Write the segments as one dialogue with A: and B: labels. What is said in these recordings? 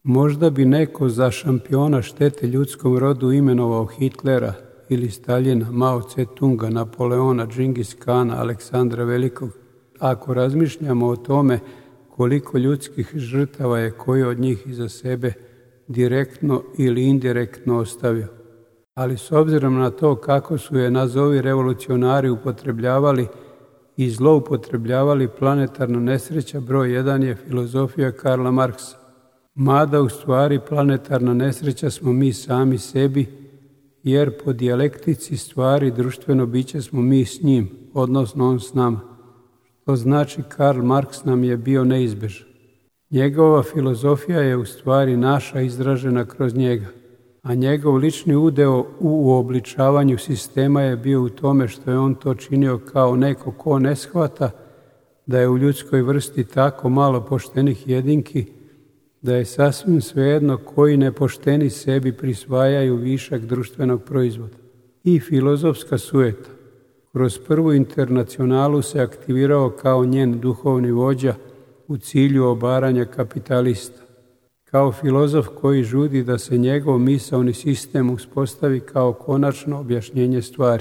A: Možda bi neko za šampiona štete ljudskom rodu imenovao Hitlera ili Staljina, Mao Tse-tunga, Napoleona, Džingis Kana, Aleksandra Velikog. Ako razmišljamo o tome koliko ljudskih žrtava je koji od njih iza sebe direktno ili indirektno ostavio. Ali s obzirom na to kako su je nazovi revolucionari upotrebljavali i zloupotrebljavali, planetarna nesreća broj 1 je filozofija Karla Marksa. Mada u stvari planetarna nesreća smo mi sami sebi, jer po dijalektici stvari društveno biće smo mi s njim, odnosno on s nama. To znači Karl Marx nam je bio neizbežan. Njegova filozofija je u stvari naša izražena kroz njega, a njegov lični udeo u uobličavanju sistema je bio u tome što je on to činio kao neko ko ne shvata da je u ljudskoj vrsti tako malo poštenih jedinki, da je sasvim svejedno koji nepošteni sebi prisvajaju višak društvenog proizvoda. I filozofska sujeta kroz prvu internacionalu se aktivirao kao njen duhovni vođa u cilju obaranja kapitalista. Kao filozof koji žudi da se njegov misaoni sistem uspostavi kao konačno objašnjenje stvari.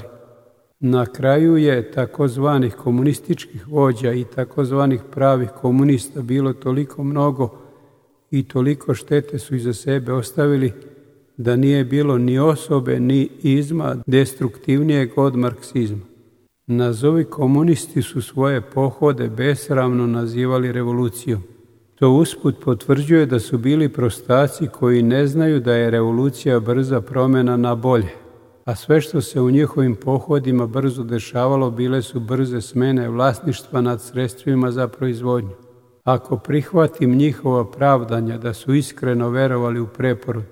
A: Na kraju je takozvanih komunističkih vođa i takozvanih pravih komunista bilo toliko mnogo i toliko štete su iza sebe ostavili da nije bilo ni osobe ni izma destruktivnijeg od marksizma. Nazovi komunisti su svoje pohode besramno nazivali revolucijom. To usput potvrđuje da su bili prostaci koji ne znaju da je revolucija brza promjena na bolje, a sve što se u njihovim pohodima brzo dešavalo bile su brze smene vlasništva nad sredstvima za proizvodnju. Ako prihvatim njihova pravdanja da su iskreno verovali u preporod,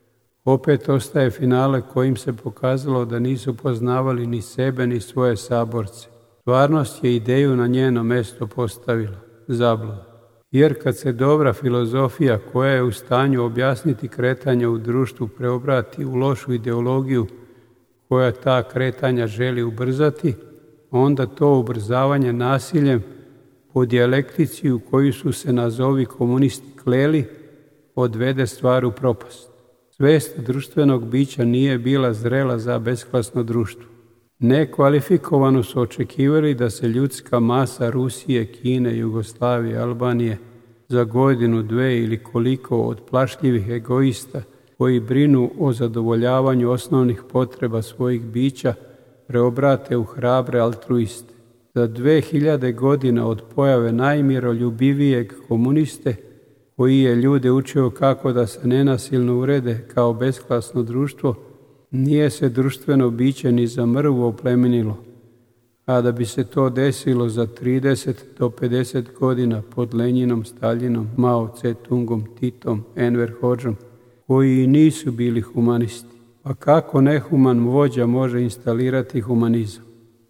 A: opet ostaje finale kojim se pokazalo da nisu poznavali ni sebe ni svoje saborce. Stvarnost je ideju na njeno mesto postavila, zabluda. Jer kad se dobra filozofija koja je u stanju objasniti kretanje u društvu preobrati u lošu ideologiju koja ta kretanja želi ubrzati, onda to ubrzavanje nasiljem po dijalektici u koju su se nazovi komunisti kleli, odvede stvar u propast. Svest društvenog bića nije bila zrela za besklasno društvo. Nekvalifikovano su očekivali da se ljudska masa Rusije, Kine, Jugoslavije, Albanije za godinu, dve ili koliko od plašljivih egoista koji brinu o zadovoljavanju osnovnih potreba svojih bića preobrate u hrabre altruiste. Za 2000 godina od pojave najmiroljubivijeg komuniste koji je ljude učio kako da se nenasilno urede kao besklasno društvo, nije se društveno biće ni za mrvu oplemenilo, a da bi se to desilo za 30 do 50 godina pod Lenjinom, Staljinom, Mao Tse-tungom, Titom, Enver Hodžom, koji nisu bili humanisti. A kako nehuman vođa može instalirati humanizam?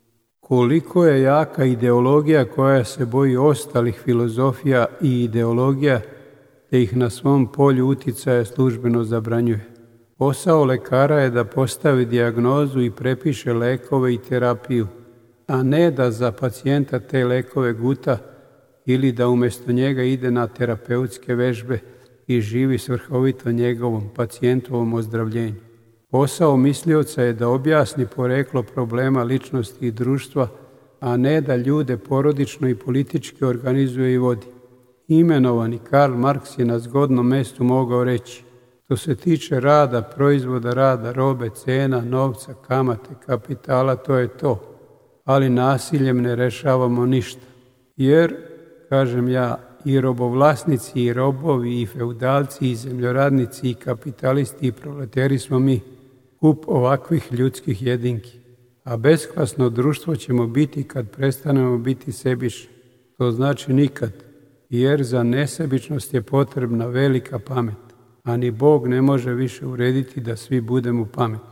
A: Koliko je jaka ideologija koja se boji ostalih filozofija i ideologija, te ih na svom polju uticaja službeno zabranjuje. Posao lekara je da postavi dijagnozu i prepiše lekove i terapiju, a ne da za pacijenta te lekove guta ili da umjesto njega ide na terapeutske vežbe i živi svrhovito njegovom pacijentovom ozdravljenju. Posao mislioca je da objasni poreklo problema ličnosti i društva, a ne da ljude porodično i politički organizuje i vodi. Imenovani Karl Marx je na zgodnom mjestu mogao reći: što se tiče rada, proizvoda rada, robe, cena, novca, kamate, kapitala, to je to, ali nasiljem ne rešavamo ništa. Jer, kažem ja, i robovlasnici, i robovi, i feudalci, i zemljoradnici, i kapitalisti, i proleteri smo mi, kup ovakvih ljudskih jedinki. A besklasno društvo ćemo biti kad prestanemo biti sebični. To znači nikad, jer za nesebičnost je potrebna velika pamet, a ni Bog ne može više urediti da svi budemo pametni.